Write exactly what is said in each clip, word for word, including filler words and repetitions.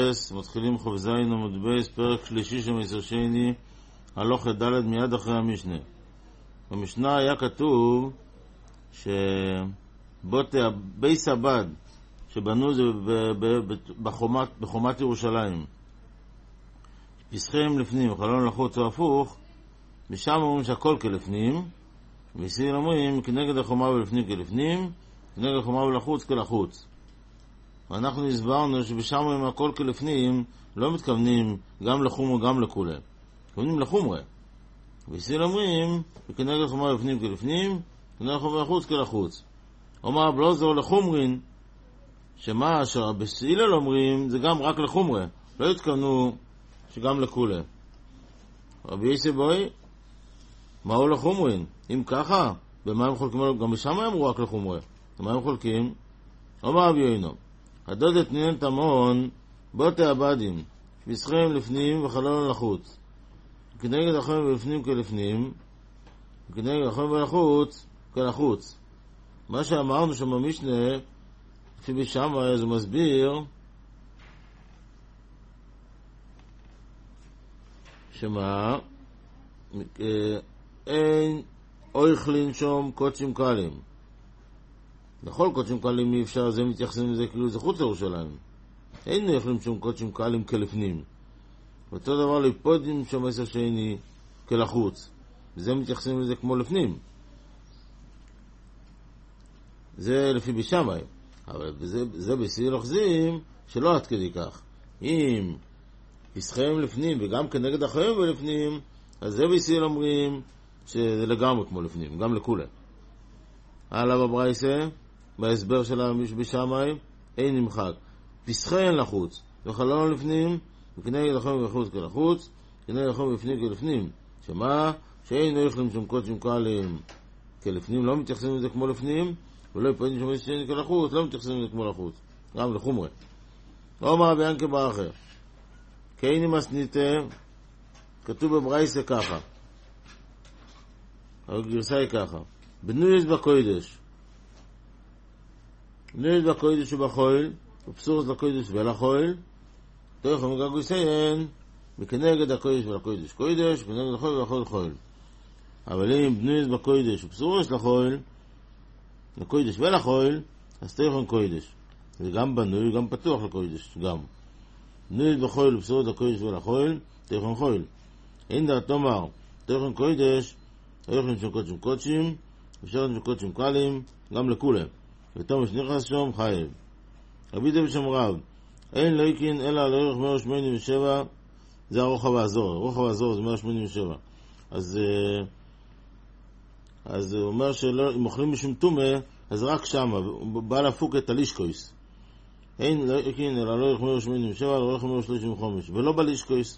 מתחילים חוב זין עמוד בייס, פרק שלישי של מסר שני, הלוך את ד' מיד אחרי המשנה. במשנה היה כתוב שבית הבד שבנו זה בחומת, בחומת ירושלים, פסחיהם לפנים וחלון לחוץ או הפוך, ושם אומרים שהכל כלפנים, וישראל אומרים כנגד החומה ולפנים כלפנים, כנגד החומה ולחוץ כלחוץ. ואנחנו הסברנו שבשם עם הכל כלפנים לא מתכוונים גם לחומרה גם לכולה, מתכוונים לחומרה. וישראל אומרים וכנגד החומה ולפנים כלפנים, כנגד החומה ולחוץ כלחוץ. אומר בלוזו לחומרין, שמה שבסילל אומרים זה גם רק לחומרה, לא התכוונו שגם לכולה. רבי יסי בוי, מהו לחומרין? אם ככה, במה הם חולקים? גם בשם אמרו רק לחומרה. במה הם חולקים? אומר רבי יוינו, הדוד את נין תמון בוטי הבדים פסחיהם לפנים וחלון לחוץ, כנגד החומה ולפנים כלפנים, וכנגד החומה ולחוץ כלחוץ. מה שאמרנו שם במשנה לפי בשמה, אז הוא מסביר שמה אין אויכלין שום קודשים קלים. לכל קודשים קלים אי אפשר, זה מתייחסים לזה כאילו זה חוץ לירושלים. אין אויכלין שום קודשים קלים כלפנים. אותו דבר ליפודים שם עשר שני כלחוץ. וזה מתייחסים לזה כמו לפנים. זה לפי בשמאי. אבל זה, זה בסיל אוחזים שלא עד כדי כך. אם פסחיהם לפנים וגם כנגד החיים ולפנים, אז זה בסיל אומרים שזה לגמרי כמו לפנים, גם לכולה. הלאה בברייסה, בהסבר של בשמאי, אין נמחק. פסחיהם לחוץ וחלון לפנים, וכנגד החיים ולחוץ כלחוץ, כנגד החיים ולפנים כלפנים. שמה? שאין אויכלים שום קודשים קלים כלפנים, לא מתייחסים לזה כמו לפנים, ולא יפודים שם עשר שני כלחוץ, לא מתייחסים לזה כמו לחוץ, גם לחומרה. לא אומר רבי ינקה באחר, קייני מסניתה, כתוב בברייסה ככה, הגרסה היא ככה, בנויס בקוידש, בנויס בקוידש ובחויל, ופסורס לקוידש ולחויל, תוך המגגוסיין, וכנגד הקוידש ולקוידש קוידש, וכנגד החויל ולחויל חויל. אבל אם בנויס בקוידש ופסורס לחויל, לקוידש ולחויל, אז תיכון קוידש. זה גם בנוי, גם פתוח לקוידש, גם. בנוי בחויל ובשורות לקוידש ולחויל, תיכון חויל. אין דעת תאמר, תיכון קוידש, תיכון של קודשים קודשים, ושרת של קודשים קלים, גם לכולם. ותאמר שנכנס שום חייב. רבי דוד שם רב, אין לויקין אלא על ערך מאה שמונים ושבע, זה הרוחב האזור. הרוחב האזור זה מאה שמונים ושבע. אז... אז הוא אומר שאם אוכלים משום תומה, אז רק שם, הוא בא להפוק את הלישקויס. אין, אלא לא יחמר שמונים ושבע, לא יחמר שלושים וחומש. ולא בלישקויס,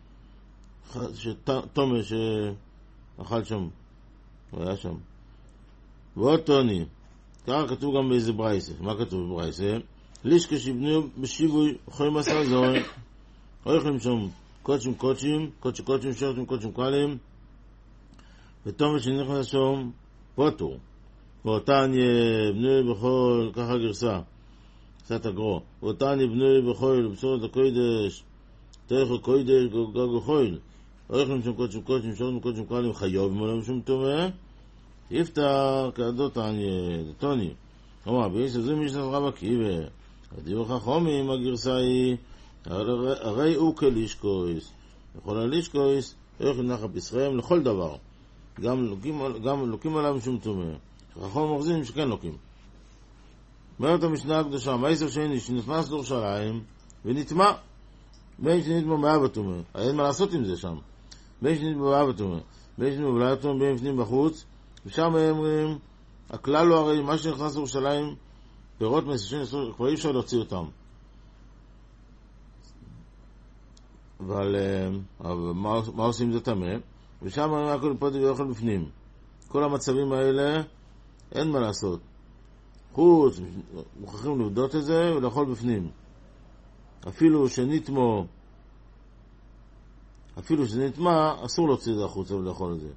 תומה שאכל שם, הוא היה שם. ועוד טוני, ככה כתוב גם באיזה ברייסה. מה כתוב בברייסה? לישקויס שיבנו בשיבוי, אוכלים מסע זוהר, לא יחלים שם קודשים קודשים, קודשים קודשים, שרשים קודשים קלים, ותומר שנכנס שום פוטור ואותן יבנוי בכל, ככה גרסה קצת הגרו, ואותן יבנוי בכל ובשורת הקוידש תאכל קוידש גג וחויל הולכים שם קודשים קודשים שורדים קודשים קלים חיוב מולם שום תומה יפתר כעדות עניה דתוני כלומר ביש הזה מישנס רבא קיבה הדיור חכומים הגרסה היא הרי הוא כלישקויס וכל הלישקויס הולכים נחה פסחיהם לכל דבר גם לוקים, גם לוקים עליו משום תומה. חכם מוחזים שכן לוקים. אומרת המשנה הקדושה, מעשר שני שנכנס לירושלים ונטמע, בין שנטמע באב תומה. אין מה לעשות עם זה שם. בין שנטמע באב תומה, בין שנטמע באב תומה, בין פנים בחוץ, ושם אומרים, הכלל הוא הרי מה שנכנס לירושלים, פירות מעשר שני, כבר אי אפשר להוציא אותם. אבל, אבל מה, מה עושים זה תמה? ושם הכל פודי ואוכל בפנים. כל המצבים האלה אין מה לעשות. חוץ, מוכרחים לבדות את זה ולאכול בפנים. אפילו שנטמו, אפילו שנטמה, אסור להוציא את זה החוצה ולאכול את זה.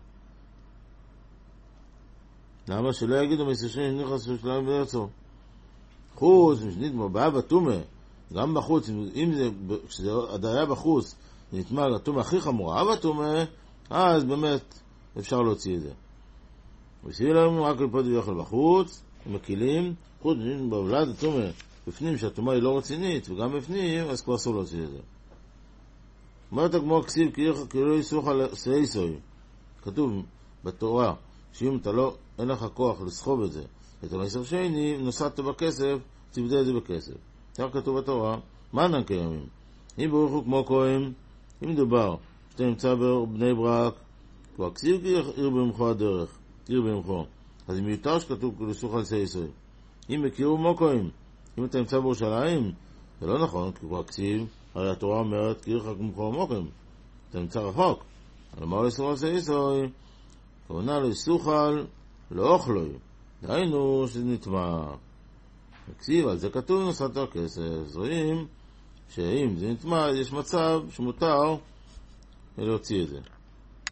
למה? שלא יגידו מסשני נכנס לשלם ויוצאו. חוץ, שנטמו, באב התומה, גם בחוץ, אם זה, כשזה היה בחוץ, זה נטמע הטומאה הכי חמורה, אבל הטומאה, אז באמת אפשר להוציא את זה. וסיבי להם רק לפות ויוכל בחוץ, עם הכלים, חוץ בבלד הטומאה, בפנים שהטומאה היא לא רצינית, וגם בפנים, אז כבר אסור להוציא את זה. אומרת הגמרא כסיב כי לא יסוך על סייסוי, כתוב בתורה, שאם אתה לא, אין לך כוח לסחוב את זה, את המסר שני, נוסעת בכסף, תבדה את זה בכסף. כך כתוב בתורה, מה נן קיימים? אם ברוך כמו כהן, אם מדובר, שאתה נמצא בבני ברק, כבר כסיב כי עיר במחו הדרך, עיר במחו. אז אם מיותר שכתוב לסוך על סייסוי. אם הכירו מוקוים, אם אתה נמצא בירושלים, זה לא נכון, כי כבר כסיב, הרי התורה אומרת, כי עירך כמוכו מוקוים, אתה נמצא רחוק. אבל מה לסוך על סייסוי? כוונה לסוכל, לא אוכלוי. דהיינו שזה נטמע. וכסיב, על זה כתוב נוסעת הכסף. זוהים שאם זה נטמע, יש מצב שמותר להוציא את זה.